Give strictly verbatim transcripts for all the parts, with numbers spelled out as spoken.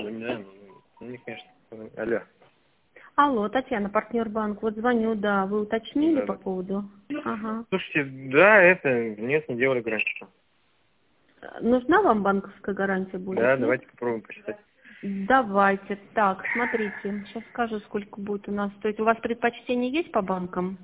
да, ну, не, конечно. Алло. Алло, Татьяна, партнер банк. Вот звоню, да. Вы уточнили Да, по да. поводу? Ага. Слушайте, да, это, нет, не делали гарантию. Нужна вам банковская гарантия будет? Да, Нет? давайте попробуем посчитать. Давайте. Так, смотрите. Сейчас скажу, сколько будет у нас стоить. У вас предпочтение есть по банкам?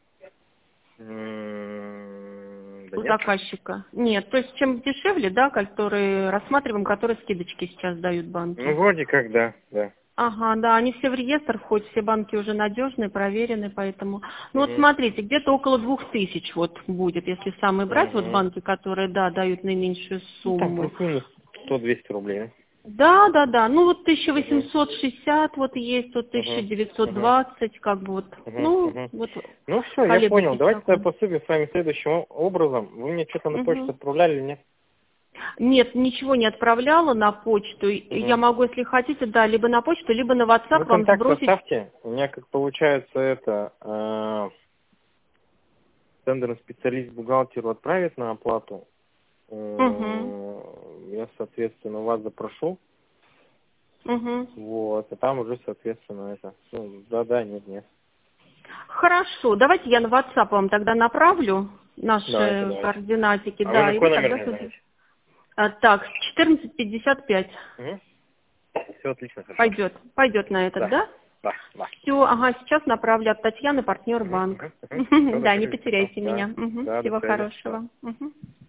М, Да У нет. заказчика? Нет. То есть чем дешевле, да, которые рассматриваем, которые скидочки сейчас дают Ну, банки. вроде как, да, да. Ага, да, они все в реестр входят, все банки уже надежные, проверены, поэтому... Ну вот Угу. смотрите, где-то около двух тысяч вот будет, если самые брать, вот Угу. банки, которые, да, дают наименьшую Ну, там сумму. плюс-минус сто-двести рублей. Да, да, да, ну вот тысяча Угу. восемьсот шестьдесят вот есть, вот Угу. тысяча девятьсот Угу. двадцать как бы вот, Угу. ну, Угу. вот Ну, все, я понял. колеблетесь Давайте тогда такой. поступим с вами следующим образом. Вы мне что-то на почту Мгм. отправляли или нет? Нет, ничего не отправляла на почту. Я Угу. могу, если хотите, да, либо на почту, либо на WhatsApp Вы вам контакт сбросить. оставьте. У меня, как получается, это... Э, тендерный специалист бухгалтеру отправит на оплату. Угу. Э, Я, соответственно, вас запрошу. Угу. Вот. А там уже, соответственно, это... Ну, да-да, нет-нет. Хорошо, давайте я на WhatsApp вам тогда направлю Давайте, наши давайте. координатики, А вы да, на и какой вы номер тогда... звоните? А, так, четырнадцать пятьдесят пять. Угу. Все отлично, хорошо. Пойдет, пойдет на этот, Да, да? да, да. Все, ага, сейчас направлю от Татьяны, партнер Угу, банк. угу, угу. Все, Да, не договорились, хорошо. потеряйте Да, меня. Мгм, да, до всего связи. Да. хорошего. Мгм.